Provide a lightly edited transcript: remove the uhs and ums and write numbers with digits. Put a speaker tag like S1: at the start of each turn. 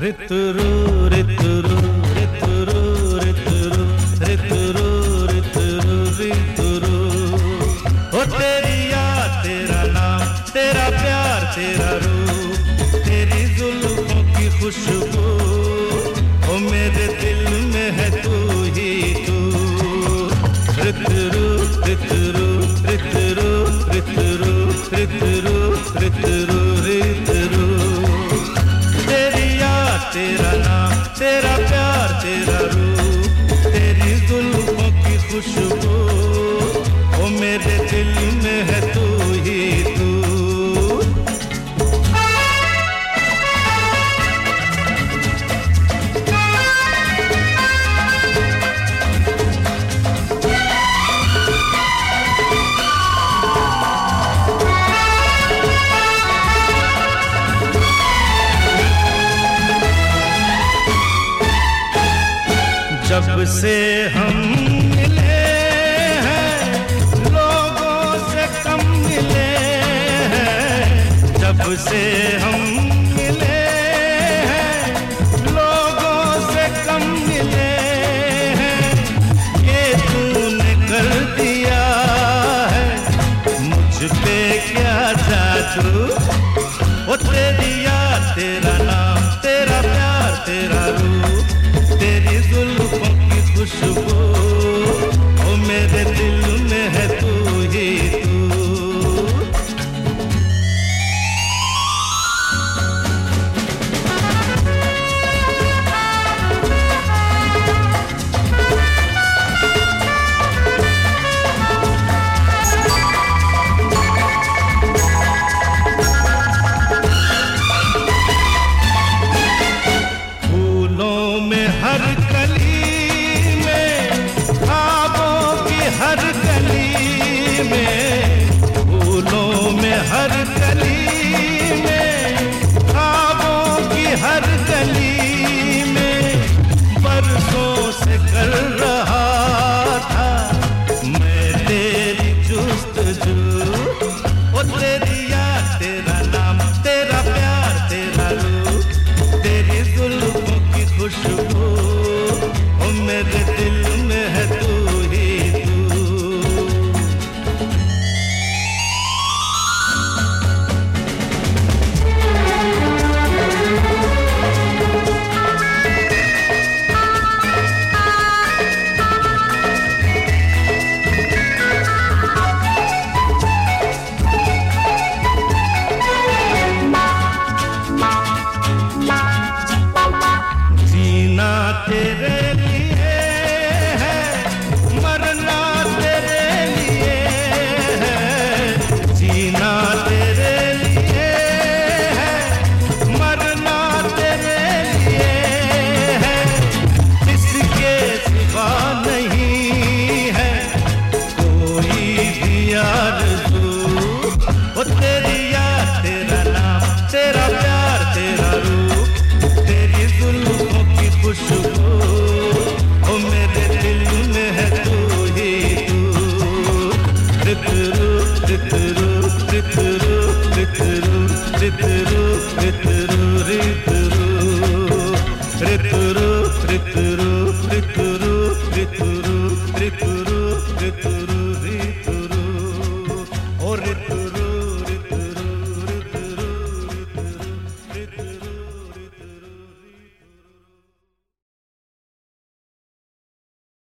S1: ऋतुरु ऋतुरु ऋतुरु ऋतुरु ऋतुरु ऋतुरु ऋतुरु। ओ तेरी याद तेरा नाम तेरा प्यार तेरा रूप तेरी जुल्फों की खुशबू, ओ मेरे दिल में है तू ही तू। ऋतुरु ऋतुरु ऋतुरु ऋतुरु ऋतुरु ऋतुरु ऋतुरु। तेरी याद तेरा नाम तेरा प्यार तेरा रूप तेरी जुल्फों की खुशबू, ओ मेरे दिल में है तू ही तू। जब से हम मिले हैं लोगों से कम मिले हैं, जब से हम मिले हैं लोगों से कम मिले हैं। ये तूने कर दिया है मुझ पे क्या जादू, ओ तेरी याद तेरा नाम तेरा प्यार तेरा रूप तेरी जुल्फों की खुशबू, ओ मेरे दिल में है तू ही तू। फूलों में हर कली में ख्वाबों की हर गली में, फूलों में हर गली में ख्वाबों की हर गली में। बरसों से कर रहा था मैं तेरी जुस्तजू, ओ तेरी याद तेरा नाम तेरा प्यार तेरा रूप तेरी जुल्फों की खुशबू, ओ मेरे दिल में है तू ही तू। जीना तेरे लिए है मरना तेरे लिए है, जीना तेरे लिए है मरना तेरे लिए है। इसके सिवा नहीं है कोई भी आरज़ू, ओ तेरी याद तेरा नाम तेरा प्यार तेरा रूप तेरी जुल्फों की खुशबू, ओ मेरे दिल में है तू ही तू। ऋतुरु ऋतुरु ऋतुरु ऋतुरु ऋतुरु ऋतुरु ऋतुरु ऋतुरु ऋतुरु ऋतुरु ऋतुरु ऋतुरु ऋतुरु।